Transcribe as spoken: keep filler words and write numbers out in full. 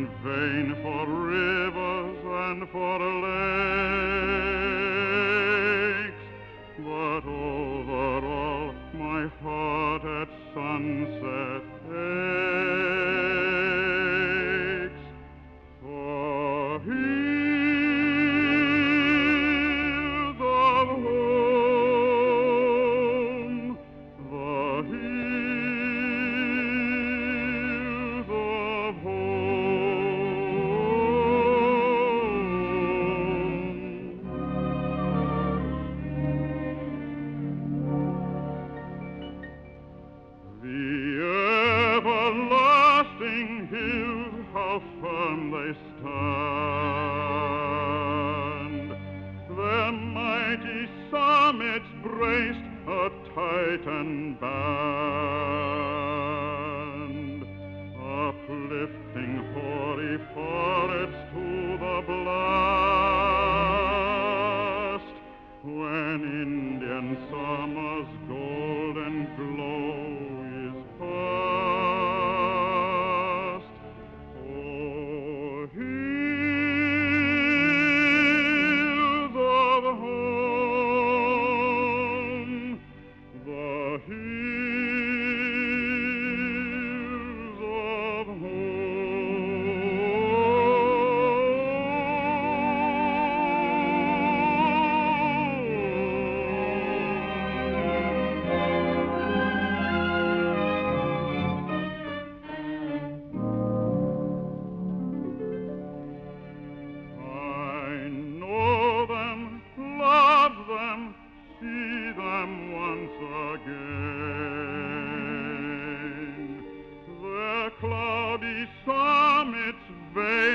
vain for rivers and for lakes, but over all my heart at sunset aches. For hills of home, the hills of The everlasting hills, how firm they stand, their mighty summits braced a Titan band, uplifting hoary foreheads to the blast, when Indian summer's golden glow is past. Oh, hills of home, the hills of see them once again, their cloudy summits veiled